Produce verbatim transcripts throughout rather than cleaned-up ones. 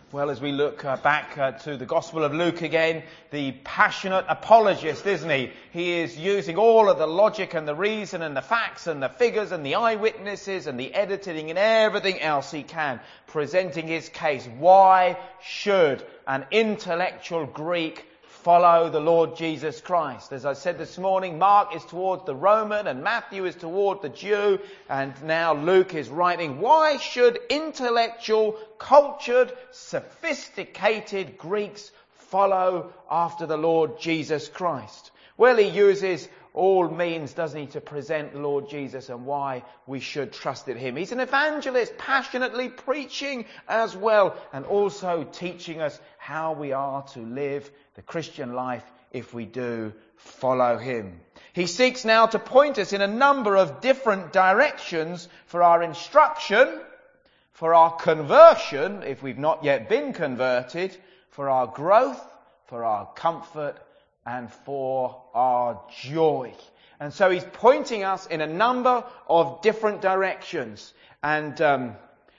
Well, as we look uh, back uh, to the Gospel of Luke again, the passionate apologist, isn't he? He is using all of the logic and the reason and the facts and the figures and the eyewitnesses and the editing and everything else he can, presenting his case. Why should an intellectual Greek follow the Lord Jesus Christ? As I said this morning, Mark is towards the Roman and Matthew is toward the Jew, and now Luke is writing, why should intellectual, cultured, sophisticated Greeks follow after the Lord Jesus Christ? Well, he uses all means, doesn't he, to present the Lord Jesus and why we should trust in him. He's an evangelist, passionately preaching as well, and also teaching us how we are to live the Christian life if we do follow him. He seeks now to point us in a number of different directions for our instruction, for our conversion, if we've not yet been converted, for our growth, for our comfort, and for our joy. And so he's pointing us in a number of different directions. And um,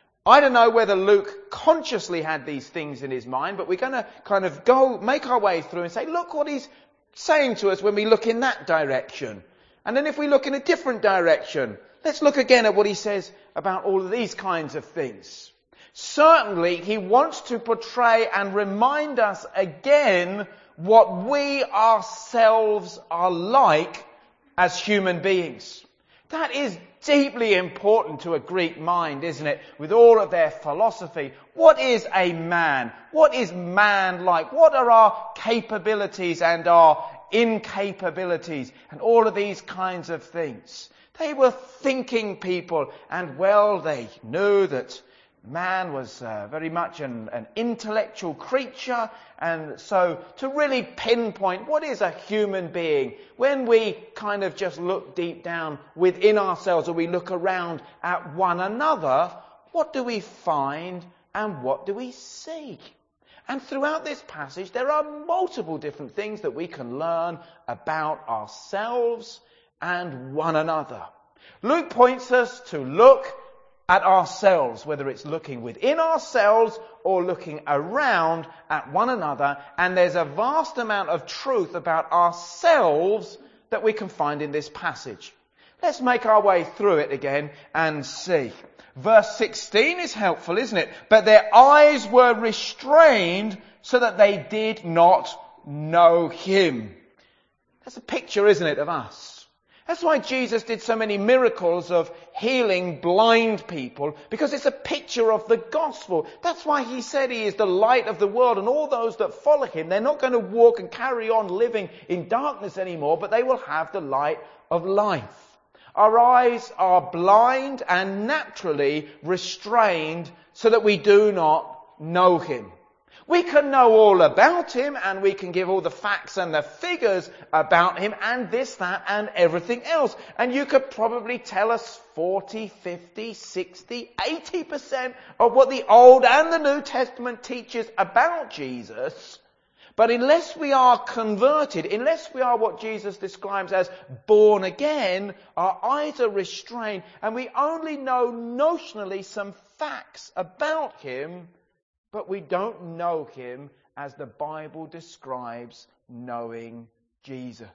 I don't know whether Luke consciously had these things in his mind, but we're going to kind of go, make our way through and say, look what he's saying to us when we look in that direction. And then if we look in a different direction, let's look again at what he says about all of these kinds of things. Certainly, he wants to portray and remind us again what we ourselves are like as human beings. That is deeply important to a Greek mind, isn't it? With all of their philosophy. What is a man? What is man like? What are our capabilities and our incapabilities? And all of these kinds of things. They were thinking people, and well, they knew that man was uh, very much an, an intellectual creature, and so to really pinpoint what is a human being, when we kind of just look deep down within ourselves or we look around at one another, what do we find and what do we see? And throughout this passage there are multiple different things that we can learn about ourselves and one another. Luke points us to look at ourselves, whether it's looking within ourselves or looking around at one another. And there's a vast amount of truth about ourselves that we can find in this passage. Let's make our way through it again and see. Verse sixteen is helpful, isn't it? But their eyes were restrained so that they did not know him. That's a picture, isn't it, of us? That's why Jesus did so many miracles of healing blind people, because it's a picture of the gospel. That's why he said he is the light of the world, and all those that follow him, they're not going to walk and carry on living in darkness anymore, but they will have the light of life. Our eyes are blind and naturally restrained so that we do not know him. We can know all about him, and we can give all the facts and the figures about him and this, that and everything else. And you could probably tell us forty, fifty, sixty, eighty percent of what the Old and the New Testament teaches about Jesus. But unless we are converted, unless we are what Jesus describes as born again, our eyes are restrained and we only know notionally some facts about him, but we don't know him as the Bible describes knowing Jesus.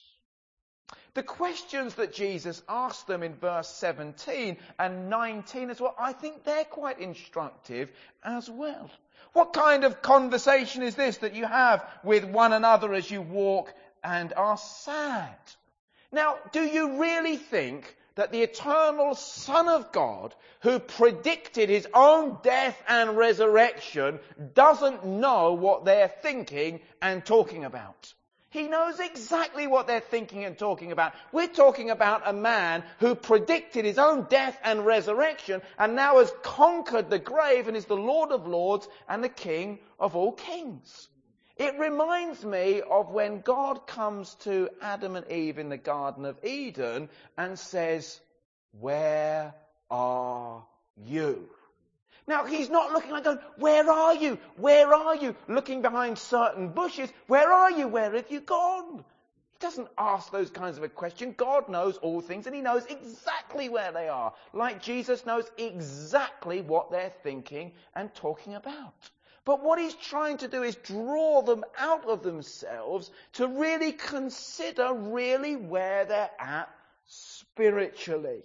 The questions that Jesus asked them in verse seventeen and nineteen as well, I think they're quite instructive as well. What kind of conversation is this that you have with one another as you walk and are sad? Now, do you really think that the eternal Son of God, who predicted his own death and resurrection, doesn't know what they're thinking and talking about? He knows exactly what they're thinking and talking about. We're talking about a man who predicted his own death and resurrection and now has conquered the grave and is the Lord of Lords and the King of all kings. It reminds me of when God comes to Adam and Eve in the Garden of Eden and says, "Where are you?" Now, he's not looking like going, "Where are you? Where are you?" Looking behind certain bushes. "Where are you? Where have you gone?" He doesn't ask those kinds of a question. God knows all things and he knows exactly where they are. Like Jesus knows exactly what they're thinking and talking about. But what he's trying to do is draw them out of themselves to really consider really where they're at spiritually.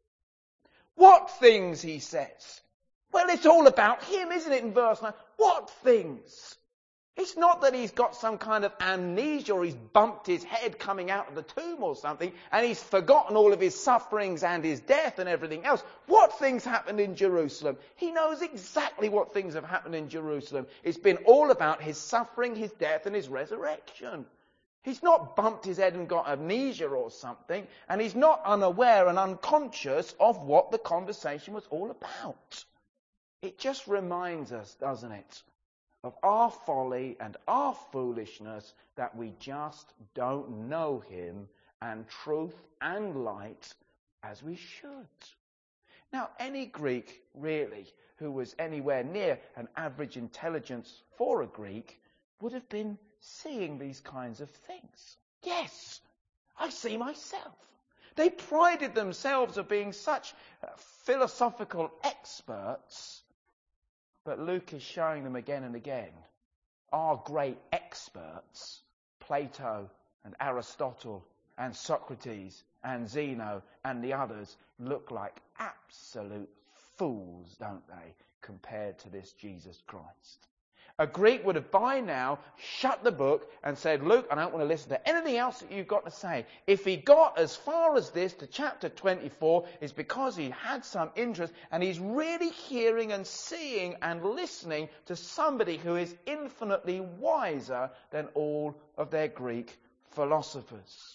What things, he says? Well, it's all about him, isn't it, in verse nine? What things? It's not that he's got some kind of amnesia or he's bumped his head coming out of the tomb or something and he's forgotten all of his sufferings and his death and everything else. What things happened in Jerusalem? He knows exactly what things have happened in Jerusalem. It's been all about his suffering, his death and his resurrection. He's not bumped his head and got amnesia or something, and he's not unaware and unconscious of what the conversation was all about. It just reminds us, doesn't it, of our folly and our foolishness that we just don't know him and truth and light as we should. Now, any Greek, really, who was anywhere near an average intelligence for a Greek would have been seeing these kinds of things. Yes, I see myself. They prided themselves of being such uh, philosophical experts, but Luke is showing them again and again, our great experts, Plato and Aristotle and Socrates and Zeno and the others, look like absolute fools, don't they, compared to this Jesus Christ. A Greek would have by now shut the book and said, Luke, I don't want to listen to anything else that you've got to say. If he got as far as this to chapter twenty-four, it's because he had some interest and he's really hearing and seeing and listening to somebody who is infinitely wiser than all of their Greek philosophers.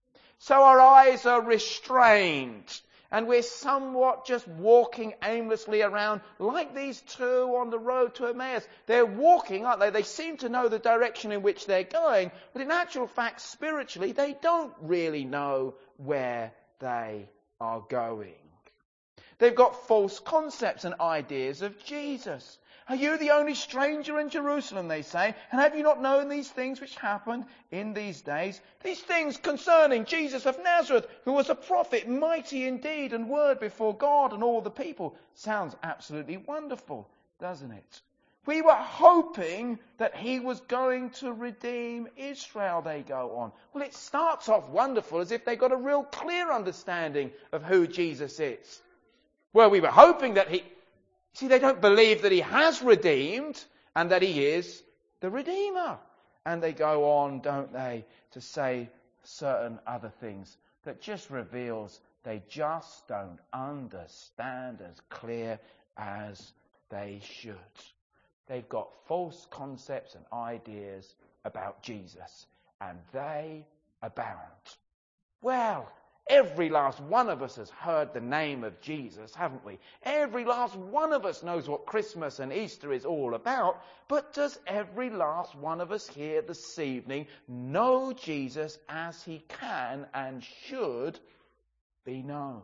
So our eyes are restrained. And we're somewhat just walking aimlessly around like these two on the road to Emmaus. They're walking, aren't they? They seem to know the direction in which they're going. But in actual fact, spiritually, they don't really know where they are going. They've got false concepts and ideas of Jesus. Are you the only stranger in Jerusalem, they say, and have you not known these things which happened in these days? These things concerning Jesus of Nazareth, who was a prophet, mighty in deed and word before God and all the people. Sounds absolutely wonderful, doesn't it? We were hoping that he was going to redeem Israel, they go on. Well, it starts off wonderful, as if they got a real clear understanding of who Jesus is. Well, we were hoping that he... See, they don't believe that he has redeemed and that he is the Redeemer. And they go on, don't they, to say certain other things that just reveals they just don't understand as clear as they should. They've got false concepts and ideas about Jesus, and they abound. Well, every last one of us has heard the name of Jesus, haven't we? Every last one of us knows what Christmas and Easter is all about. But does every last one of us here this evening know Jesus as he can and should be known?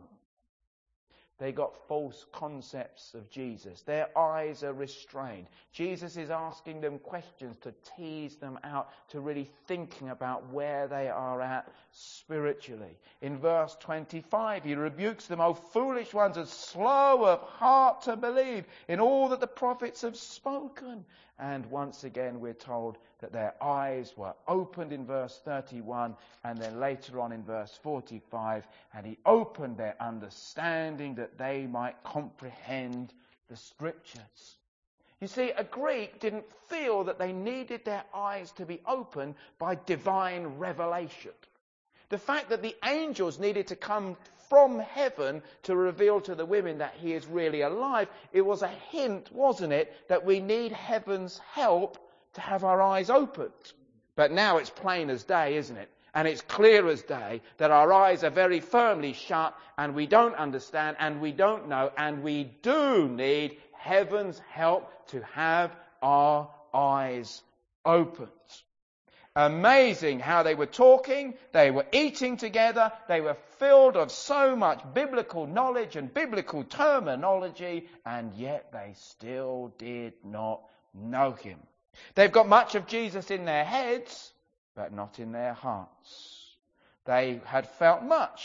They got false concepts of Jesus. Their eyes are restrained. Jesus is asking them questions to tease them out, to really thinking about where they are at spiritually. In verse twenty-five, he rebukes them, O foolish ones, and slow of heart to believe in all that the prophets have spoken. And once again, we're told that their eyes were opened in verse thirty-one, and then later on in verse forty-five, and he opened their understanding that they might comprehend the Scriptures. You see, a Greek didn't feel that they needed their eyes to be opened by divine revelation. The fact that the angels needed to come from heaven to reveal to the women that he is really alive, it was a hint, wasn't it, that we need heaven's help to have our eyes opened. But now it's plain as day, isn't it? And it's clear as day that our eyes are very firmly shut and we don't understand and we don't know, and we do need heaven's help to have our eyes opened. Amazing how they were talking, they were eating together, they were filled of so much biblical knowledge and biblical terminology, and yet they still did not know him. They've got much of Jesus in their heads, but not in their hearts. They had felt much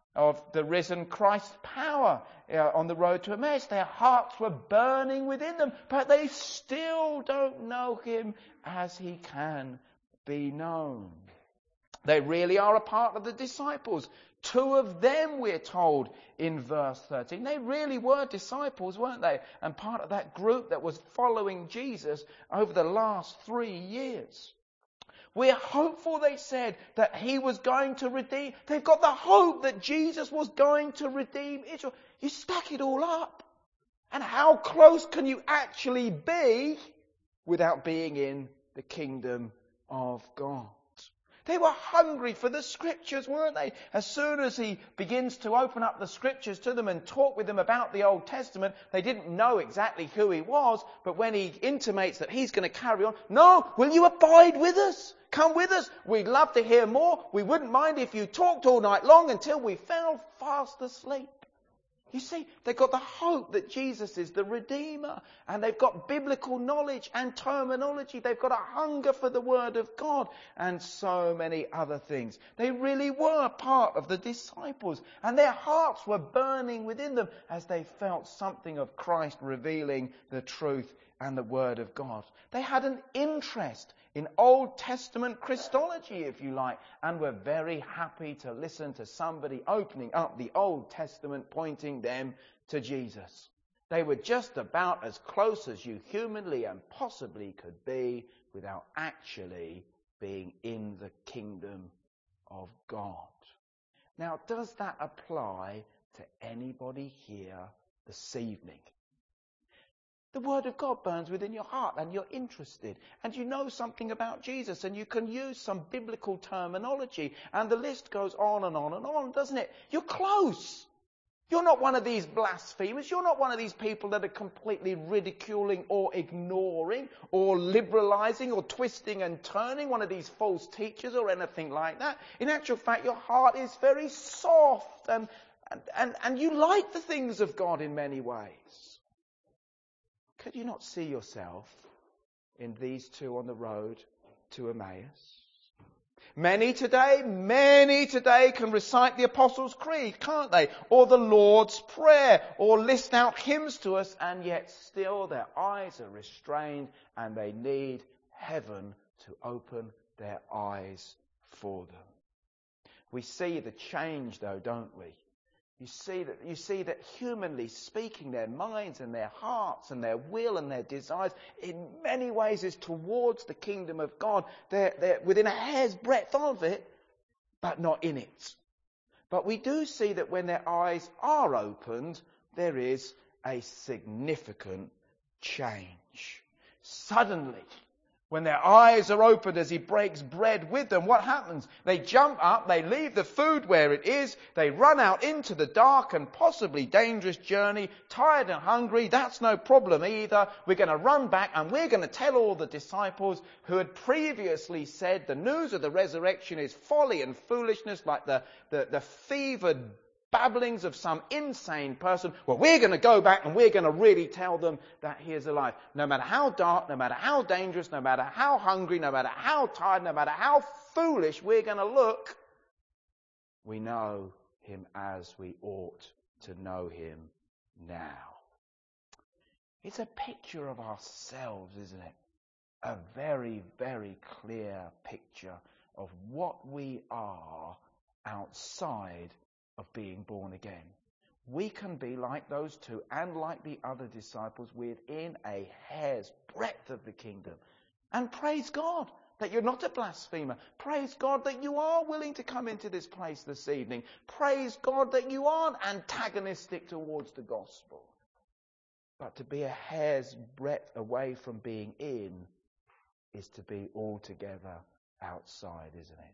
of the risen Christ's power uh, on the road to Emmaus. Their hearts were burning within them, but they still don't know him as he can be known. They really are a part of the disciples. Two of them, we're told in verse thirteen. They really were disciples, weren't they? And part of that group that was following Jesus over the last three years. We're hopeful, they said, that he was going to redeem. They've got the hope that Jesus was going to redeem Israel. You stack it all up. And how close can you actually be without being in the kingdom of God? They were hungry for the scriptures, weren't they? As soon as he begins to open up the scriptures to them and talk with them about the Old Testament, they didn't know exactly who he was, but when he intimates that he's going to carry on, no, will you abide with us? Come with us. We'd love to hear more. We wouldn't mind if you talked all night long until we fell fast asleep. You see, they've got the hope that Jesus is the Redeemer, and they've got biblical knowledge and terminology. They've got a hunger for the Word of God and so many other things. They really were part of the disciples, and their hearts were burning within them as they felt something of Christ revealing the truth and the Word of God. They had an interest in Old Testament Christology, if you like, and were very happy to listen to somebody opening up the Old Testament, pointing them to Jesus. They were just about as close as you humanly and possibly could be without actually being in the kingdom of God. Now, does that apply to anybody here this evening? The Word of God burns within your heart and you're interested and you know something about Jesus and you can use some biblical terminology, and the list goes on and on and on, doesn't it? You're close. You're not one of these blasphemers. You're not one of these people that are completely ridiculing or ignoring or liberalizing or twisting and turning, one of these false teachers or anything like that. In actual fact, your heart is very soft and, and, and, and you like the things of God in many ways. Could you not see yourself in these two on the road to Emmaus? Many today, many today can recite the Apostles' Creed, can't they? Or the Lord's Prayer, or list out hymns to us, and yet still their eyes are restrained and they need heaven to open their eyes for them. We see the change though, don't we? You see that, you see that humanly speaking, their minds and their hearts and their will and their desires in many ways is towards the kingdom of God. They're, they're within a hair's breadth of it, but not in it. But we do see that when their eyes are opened, there is a significant change. Suddenly, when their eyes are opened as he breaks bread with them, what happens? They jump up, they leave the food where it is, they run out into the dark and possibly dangerous journey, tired and hungry. That's no problem either. We're going to run back and we're going to tell all the disciples who had previously said the news of the resurrection is folly and foolishness, like the, the, the fevered babblings of some insane person. Well, we're going to go back and we're going to really tell them that he is alive. No matter how dark, no matter how dangerous, no matter how hungry, no matter how tired, no matter how foolish we're going to look, we know him as we ought to know him now. It's a picture of ourselves, isn't it? A very, very clear picture of what we are outside of being born again. We can be like those two and like the other disciples within a hair's breadth of the kingdom. And praise God that you're not a blasphemer. Praise God that you are willing to come into this place this evening. Praise God that you aren't antagonistic towards the gospel. But to be a hair's breadth away from being in is to be altogether outside, isn't it?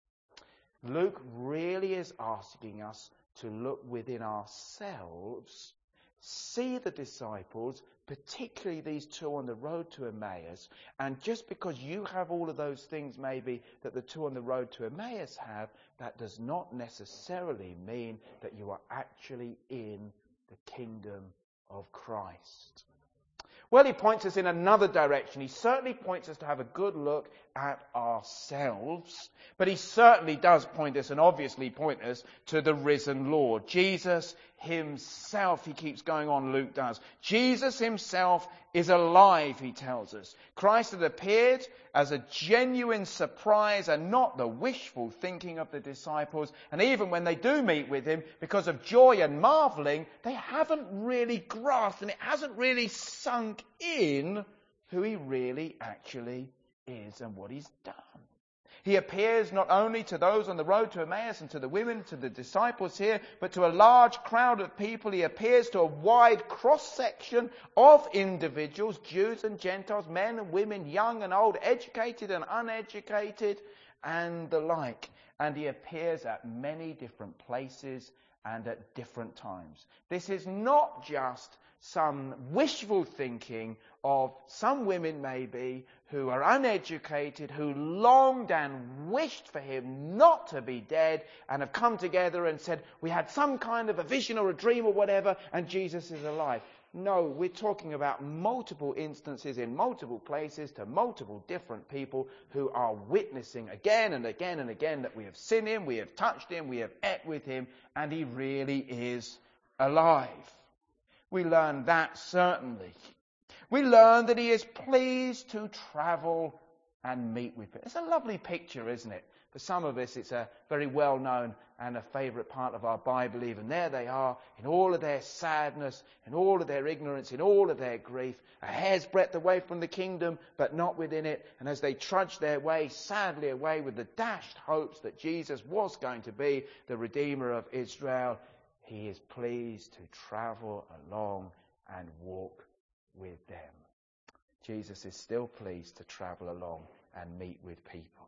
Luke really is asking us to look within ourselves, see the disciples, particularly these two on the road to Emmaus, and just because you have all of those things maybe that the two on the road to Emmaus have, that does not necessarily mean that you are actually in the kingdom of Christ. Well, he points us in another direction. He certainly points us to have a good look at ourselves. But he certainly does point us, and obviously point us, to the risen Lord. Jesus himself, he keeps going on, Luke does. Jesus himself is alive, he tells us. Christ had appeared as a genuine surprise and not the wishful thinking of the disciples. And even when they do meet with him, because of joy and marvelling, they haven't really grasped and it hasn't really sunk in who he really actually is and what he's done. He appears not only to those on the road to Emmaus and to the women, to the disciples here, but to a large crowd of people. He appears to a wide cross-section of individuals, Jews and Gentiles, men and women, young and old, educated and uneducated, and the like. And he appears at many different places and at different times. This is not just some wishful thinking of some women maybe who are uneducated, who longed and wished for him not to be dead and have come together and said, we had some kind of a vision or a dream or whatever and Jesus is alive. No, we're talking about multiple instances in multiple places to multiple different people who are witnessing again and again and again that we have seen him, we have touched him, we have ate with him, and he really is alive. We learn that certainly. We learn that he is pleased to travel and meet with people. It's a lovely picture, isn't it? For some of us, it's a very well-known and a favourite part of our Bible even. There they are, in all of their sadness, in all of their ignorance, in all of their grief, a hair's breadth away from the kingdom, but not within it. And as they trudge their way, sadly away with the dashed hopes that Jesus was going to be the Redeemer of Israel, he is pleased to travel along and walk with them. Jesus is still pleased to travel along and meet with people.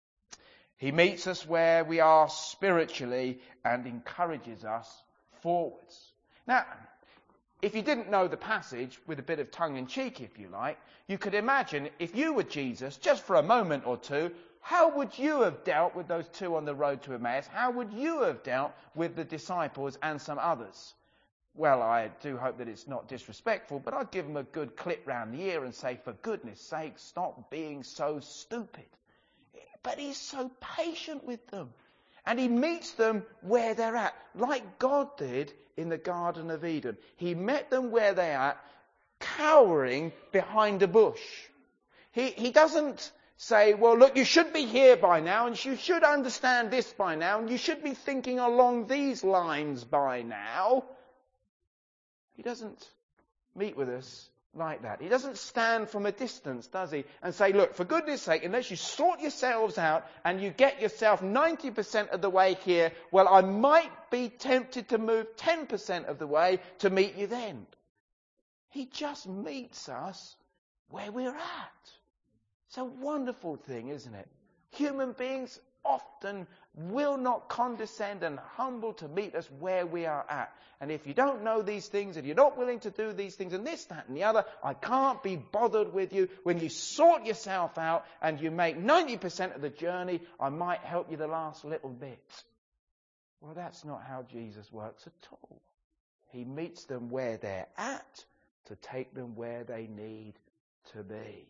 He meets us where we are spiritually and encourages us forwards. Now, if you didn't know the passage, with a bit of tongue-in-cheek, if you like, you could imagine if you were Jesus, just for a moment or two, how would you have dealt with those two on the road to Emmaus? How would you have dealt with the disciples and some others? Well, I do hope that it's not disrespectful, but I'd give them a good clip round the ear and say, for goodness sake, stop being so stupid. But he's so patient with them. And he meets them where they're at, like God did in the Garden of Eden. He met them where they're at, cowering behind a bush. He, he doesn't say, well, look, you should be here by now, and you should understand this by now, and you should be thinking along these lines by now. He doesn't meet with us like that. He doesn't stand from a distance, does he? And say, look, for goodness sake, unless you sort yourselves out and you get yourself ninety percent of the way here, well, I might be tempted to move ten percent of the way to meet you then. He just meets us where we're at. It's a wonderful thing, isn't it? Human beings often will not condescend and humble to meet us where we are at. And if you don't know these things, and you're not willing to do these things, and this, that, and the other, I can't be bothered with you. When you sort yourself out and you make ninety percent of the journey, I might help you the last little bit. Well, that's not how Jesus works at all. He meets them where they're at to take them where they need to be.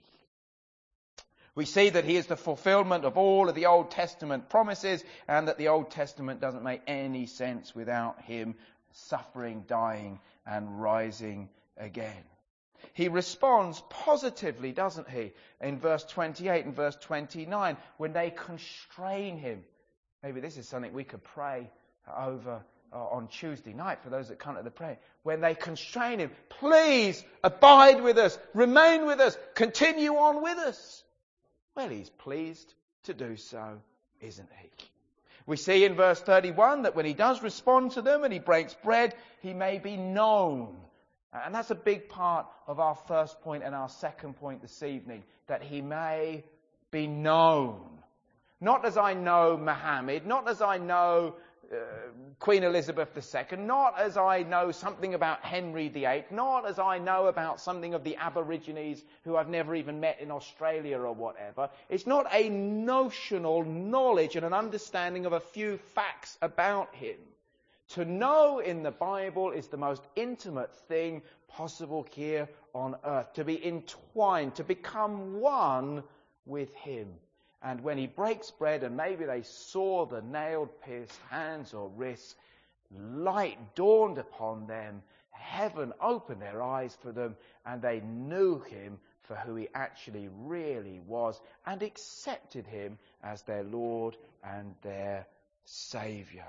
We see that he is the fulfillment of all of the Old Testament promises, and that the Old Testament doesn't make any sense without him suffering, dying, and rising again. He responds positively, doesn't he, in verse twenty-eight and verse twenty-nine, when they constrain him. Maybe this is something we could pray over uh, on Tuesday night for those that come to the prayer. When they constrain him, please abide with us, remain with us, continue on with us. Well, he's pleased to do so, isn't he? We see in verse thirty-one that when he does respond to them and he breaks bread, he may be known. And that's a big part of our first point and our second point this evening, that he may be known. Not as I know Muhammad, not as I know uh, Queen Elizabeth the Second, not as I know something about Henry the Eighth, not as I know about something of the Aborigines who I've never even met in Australia or whatever. It's not a notional knowledge and an understanding of a few facts about him. To know in the Bible is the most intimate thing possible here on earth, to be entwined, to become one with him. And when he breaks bread, and maybe they saw the nail-pierced hands or wrists, light dawned upon them, heaven opened their eyes for them, and they knew him for who he actually really was, and accepted him as their Lord and their Saviour.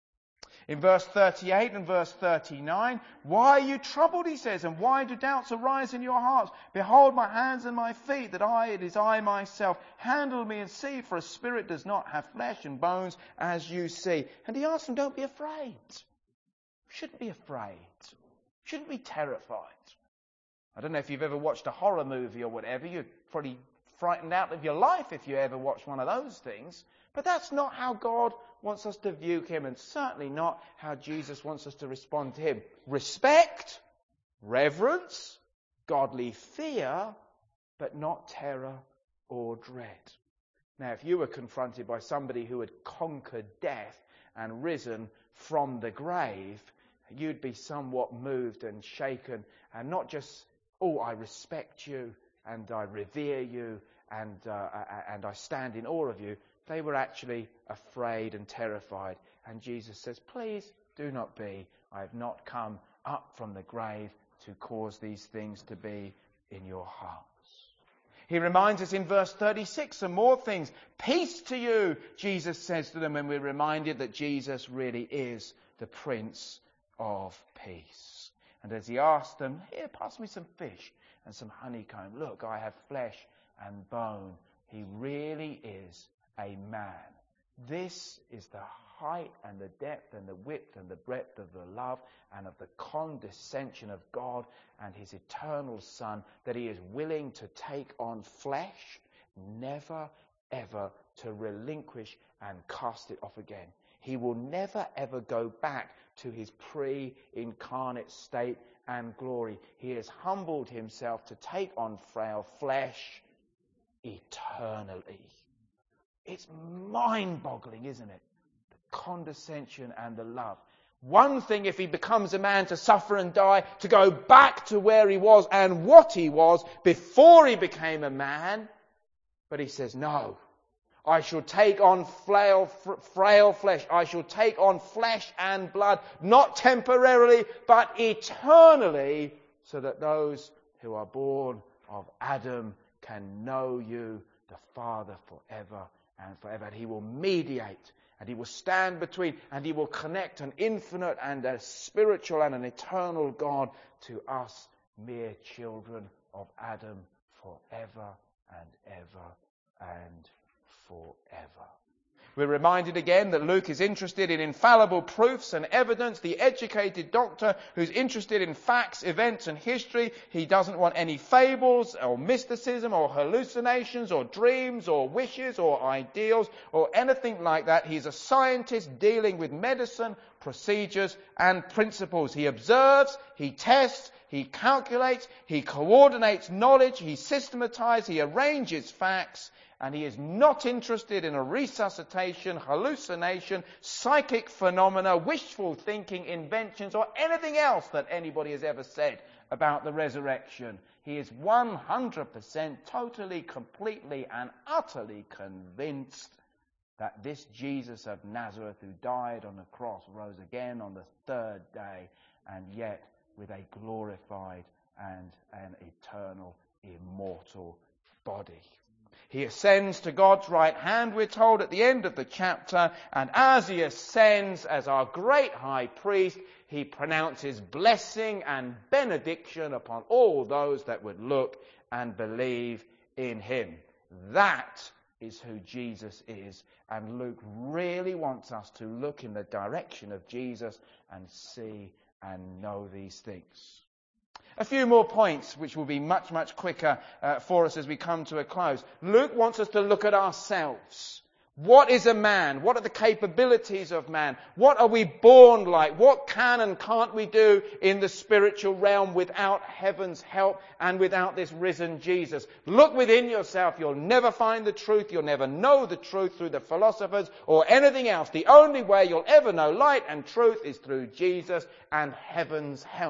In verse thirty-eight and verse thirty-nine, why are you troubled, he says, and why do doubts arise in your hearts? Behold my hands and my feet, that I, it is I myself. Handle me and see, for a spirit does not have flesh and bones, as you see. And he asked them, don't be afraid. You shouldn't be afraid. You shouldn't be terrified. I don't know if you've ever watched a horror movie or whatever. You're probably frightened out of your life if you ever watch one of those things. But that's not how God wants us to view him, and certainly not how Jesus wants us to respond to him. Respect, reverence, godly fear, but not terror or dread. Now, if you were confronted by somebody who had conquered death and risen from the grave, you'd be somewhat moved and shaken, and not just, oh, I respect you and I revere you and uh, and I stand in awe of you. They were actually afraid and terrified. And Jesus says, please do not be. I have not come up from the grave to cause these things to be in your hearts. He reminds us in verse thirty-six some more things. Peace to you, Jesus says to them, and we're reminded that Jesus really is the Prince of Peace. And as he asked them, here, pass me some fish and some honeycomb. Look, I have flesh and bone. He really is a man. This is the height and the depth and the width and the breadth of the love and of the condescension of God and his eternal Son, that he is willing to take on flesh, never ever to relinquish and cast it off again. He will never ever go back to his pre-incarnate state and glory. He has humbled himself to take on frail flesh eternally. It's mind-boggling, isn't it? The condescension and the love. One thing if he becomes a man to suffer and die, to go back to where he was and what he was before he became a man. But he says, no, I shall take on frail, frail flesh. I shall take on flesh and blood, not temporarily, but eternally, so that those who are born of Adam can know you, the Father, forever and forever. And he will mediate, and he will stand between, and he will connect an infinite and a spiritual and an eternal God to us mere children of Adam forever and ever and forever. We're reminded again that Luke is interested in infallible proofs and evidence, the educated doctor who's interested in facts, events and history. He doesn't want any fables or mysticism or hallucinations or dreams or wishes or ideals or anything like that. He's a scientist dealing with medicine, procedures and principles. He observes, he tests, he calculates, he coordinates knowledge, he systematizes, he arranges facts. And he is not interested in a resuscitation, hallucination, psychic phenomena, wishful thinking, inventions, or anything else that anybody has ever said about the resurrection. He is one hundred percent totally, completely, and utterly convinced that this Jesus of Nazareth who died on the cross rose again on the third day, and yet with a glorified and an eternal, immortal body. He ascends to God's right hand, we're told at the end of the chapter, and as he ascends as our great high priest, he pronounces blessing and benediction upon all those that would look and believe in him. That is who Jesus is, and Luke really wants us to look in the direction of Jesus and see and know these things. A few more points, which will be much, much quicker uh, for us as we come to a close. Luke wants us to look at ourselves. What is a man? What are the capabilities of man? What are we born like? What can and can't we do in the spiritual realm without heaven's help and without this risen Jesus? Look within yourself. You'll never find the truth. You'll never know the truth through the philosophers or anything else. The only way you'll ever know light and truth is through Jesus and heaven's help.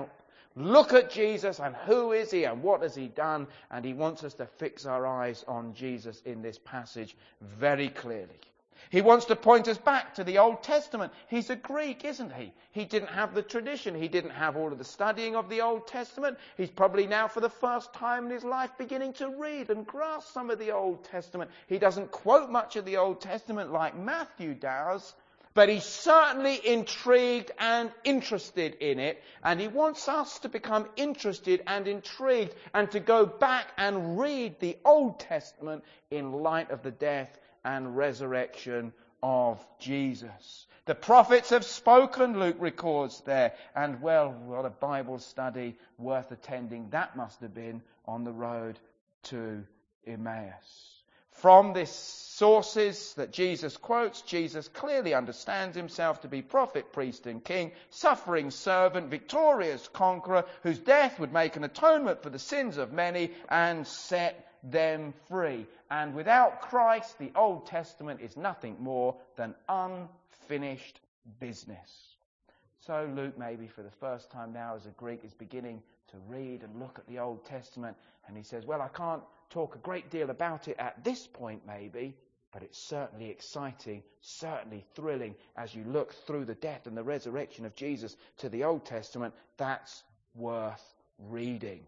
Look at Jesus and who is he and what has he done? And he wants us to fix our eyes on Jesus in this passage very clearly. He wants to point us back to the Old Testament. He's a Greek, isn't he? He didn't have the tradition. He didn't have all of the studying of the Old Testament. He's probably now for the first time in his life beginning to read and grasp some of the Old Testament. He doesn't quote much of the Old Testament like Matthew does, but he's certainly intrigued and interested in it. And he wants us to become interested and intrigued and to go back and read the Old Testament in light of the death and resurrection of Jesus. The prophets have spoken, Luke records there. And well, what a Bible study worth attending that must have been on the road to Emmaus. From these sources that Jesus quotes, Jesus clearly understands himself to be prophet, priest and king, suffering servant, victorious conqueror, whose death would make an atonement for the sins of many and set them free. And without Christ, the Old Testament is nothing more than unfinished business. So Luke, maybe for the first time now as a Greek, is beginning to read and look at the Old Testament. And he says, well, I can't talk a great deal about it at this point, maybe, but it's certainly exciting, certainly thrilling as you look through the death and the resurrection of Jesus to the Old Testament. That's worth reading.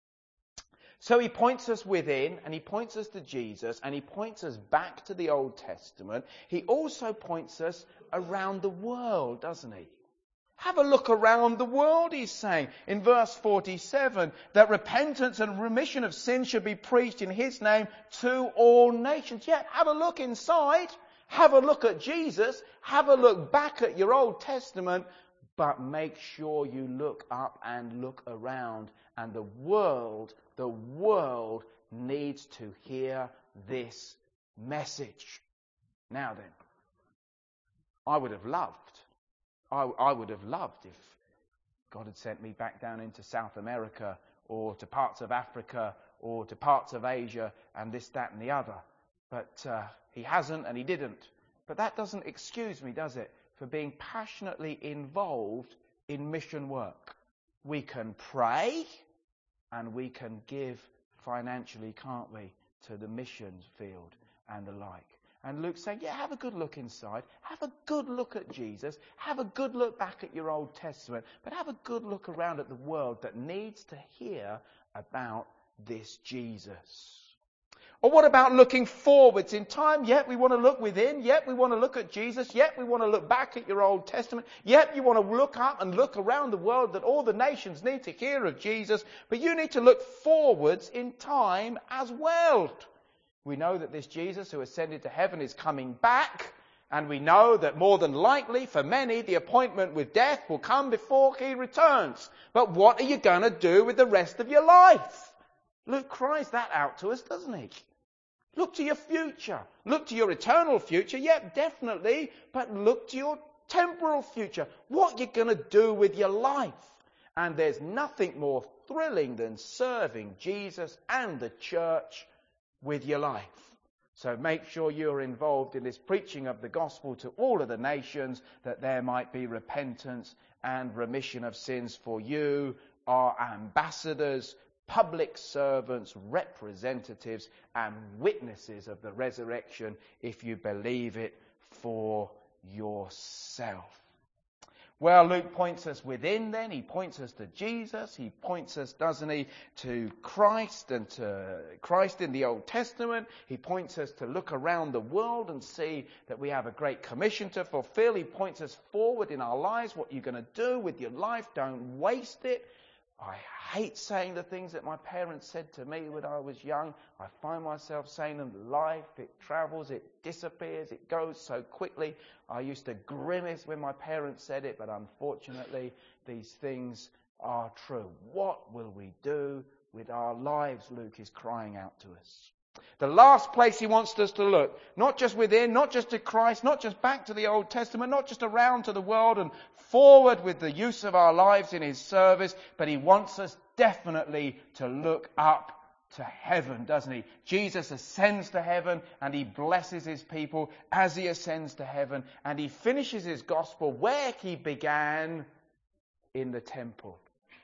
So he points us within, and he points us to Jesus, and he points us back to the Old Testament. He also points us around the world, doesn't he? Have a look around the world, he's saying, in verse forty-seven, that repentance and remission of sin should be preached in his name to all nations. Yeah, have a look inside. Have a look at Jesus. Have a look back at your Old Testament. But make sure you look up and look around. And the world, the world needs to hear this message. Now then, I would have loved, I, I would have loved if God had sent me back down into South America or to parts of Africa or to parts of Asia and this, that and the other. But uh, he hasn't and he didn't. But that doesn't excuse me, does it, for being passionately involved in mission work. We can pray and we can give financially, can't we, to the missions field and the like. And Luke's saying, yeah, have a good look inside. Have a good look at Jesus. Have a good look back at your Old Testament. But have a good look around at the world that needs to hear about this Jesus. Or what about looking forwards in time? Yet we want to look within. Yet we want to look at Jesus. Yet we want to look back at your Old Testament. Yet you want to look up and look around the world that all the nations need to hear of Jesus. But you need to look forwards in time as well. We know that this Jesus who ascended to heaven is coming back. And we know that more than likely, for many, the appointment with death will come before he returns. But what are you going to do with the rest of your life? Luke cries that out to us, doesn't he? Look to your future. Look to your eternal future. Yep, definitely. But look to your temporal future. What you're going to do with your life. And there's nothing more thrilling than serving Jesus and the church with your life. So make sure you're involved in this preaching of the gospel to all of the nations, that there might be repentance and remission of sins for you, our ambassadors, public servants, representatives and witnesses of the resurrection, if you believe it for yourself. Well, Luke points us within then. He points us to Jesus. He points us, doesn't he, to Christ and to Christ in the Old Testament. He points us to look around the world and see that we have a great commission to fulfill. He points us forward in our lives. What you're going to do with your life, don't waste it. I hate saying the things that my parents said to me when I was young. I find myself saying them. Life, it travels, it disappears, it goes so quickly. I used to grimace when my parents said it, but unfortunately these things are true. What will we do with our lives, Luke is crying out to us. The last place he wants us to look, not just within, not just to Christ, not just back to the Old Testament, not just around to the world and forward with the use of our lives in his service, but he wants us definitely to look up to heaven, doesn't he? Jesus ascends to heaven and he blesses his people as he ascends to heaven, and he finishes his gospel where he began, in the temple.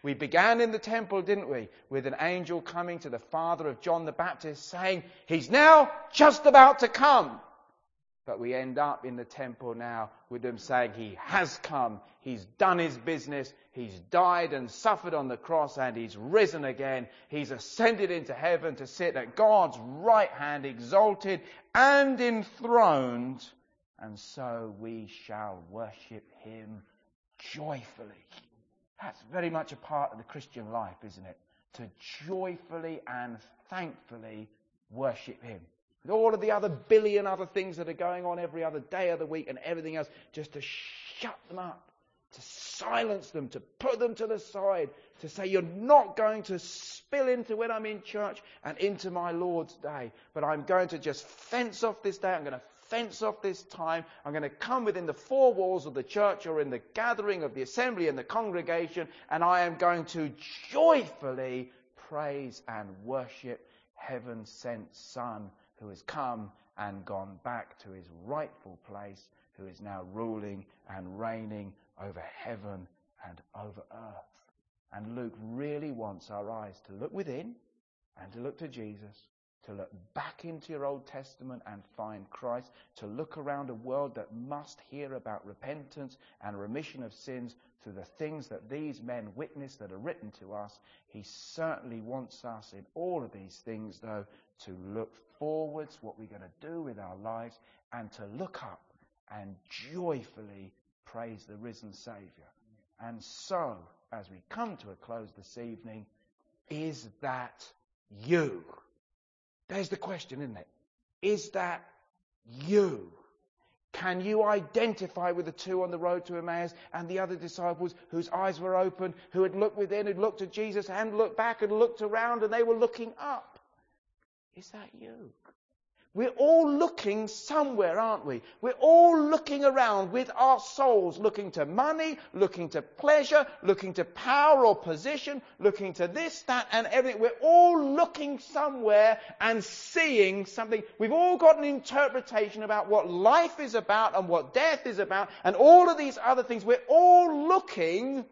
We began in the temple, didn't we, with an angel coming to the father of John the Baptist saying, he's now just about to come. But we end up in the temple now with them saying he has come, he's done his business, he's died and suffered on the cross, and he's risen again. He's ascended into heaven to sit at God's right hand, exalted and enthroned. And so we shall worship him joyfully. That's very much a part of the Christian life, isn't it? To joyfully and thankfully worship him. With all of the other billion other things that are going on every other day of the week and everything else, just to shut them up, to silence them, to put them to the side, to say you're not going to spill into when I'm in church and into my Lord's day, but I'm going to just fence off this day, I'm going to fence off this time, I'm going to come within the four walls of the church or in the gathering of the assembly and the congregation, and I am going to joyfully praise and worship heaven-sent Son, who has come and gone back to his rightful place, who is now ruling and reigning over heaven and over earth. And Luke really wants our eyes to look within and to look to Jesus, to look back into your Old Testament and find Christ, to look around a world that must hear about repentance and remission of sins through the things that these men witness that are written to us. He certainly wants us in all of these things, though, to look forwards, what we're going to do with our lives, and to look up and joyfully praise the risen Saviour. And so, as we come to a close this evening, is that you? There's the question, isn't it? Is that you? Can you identify with the two on the road to Emmaus and the other disciples whose eyes were open, who had looked within, had looked at Jesus and looked back and looked around, and they were looking up? Is that you? We're all looking somewhere, aren't we? We're all looking around with our souls, looking to money, looking to pleasure, looking to power or position, looking to this, that, and everything. We're all looking somewhere and seeing something. We've all got an interpretation about what life is about and what death is about and all of these other things. We're all looking,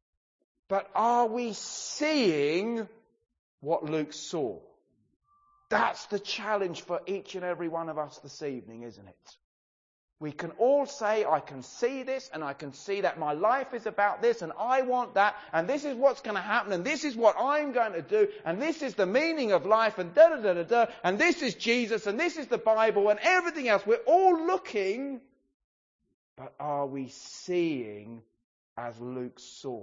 but are we seeing what Luke saw? That's the challenge for each and every one of us this evening, isn't it? We can all say, I can see this and I can see that my life is about this and I want that and this is what's going to happen and this is what I'm going to do and this is the meaning of life and da da da da da and this is Jesus and this is the Bible and everything else. We're all looking, but are we seeing as Luke saw?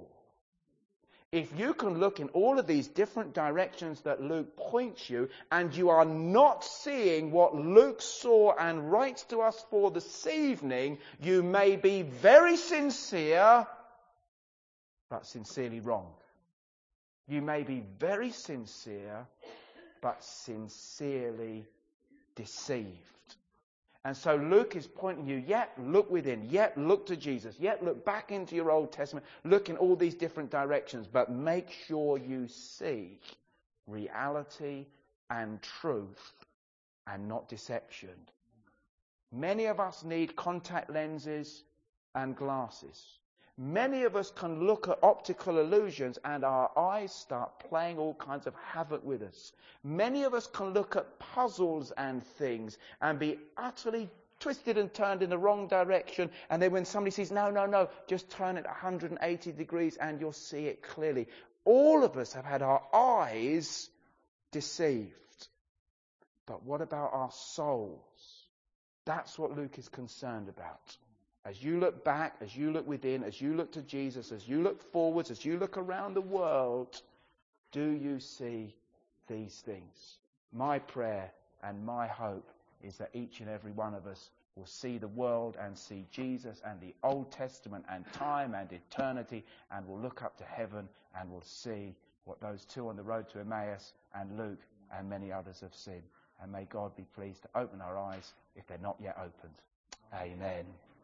If you can look in all of these different directions that Luke points you, and you are not seeing what Luke saw and writes to us for this evening, you may be very sincere, but sincerely wrong. You may be very sincere, but sincerely deceived. And so Luke is pointing you, yet look within, yet look to Jesus, yet look back into your Old Testament, look in all these different directions, but make sure you see reality and truth and not deception. Many of us need contact lenses and glasses. Many of us can look at optical illusions and our eyes start playing all kinds of havoc with us. Many of us can look at puzzles and things and be utterly twisted and turned in the wrong direction. And then when somebody says, no, no, no, just turn it one hundred eighty degrees and you'll see it clearly. All of us have had our eyes deceived. But what about our souls? That's what Luke is concerned about. As you look back, as you look within, as you look to Jesus, as you look forwards, as you look around the world, do you see these things? My prayer and my hope is that each and every one of us will see the world and see Jesus and the Old Testament and time and eternity, and will look up to heaven and will see what those two on the road to Emmaus and Luke and many others have seen. And may God be pleased to open our eyes if they're not yet opened. Amen.